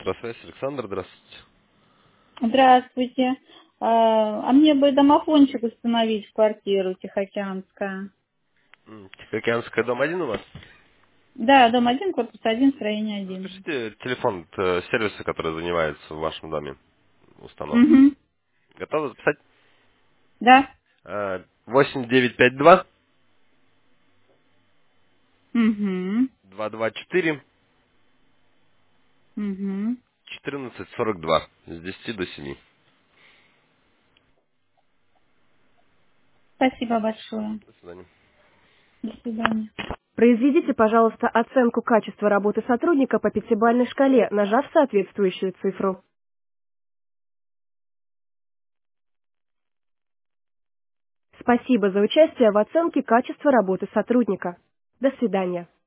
Электросвязь, Александр, здравствуйте. Здравствуйте. Мне бы домофончик установить в квартиру Тихоокеанская. Тихоокеанская, дом один у вас? Да, дом 1, корпус 1, строение 1. Скажите телефон сервиса, который занимается в вашем доме установкой. Угу. Готовы записать? Да. 8952 Угу. 224 Угу. 1442 с 10 до 7. Спасибо большое. До свидания. До свидания. Произведите, пожалуйста, оценку качества работы сотрудника по пятибалльной шкале, нажав соответствующую цифру. Спасибо за участие в оценке качества работы сотрудника. До свидания.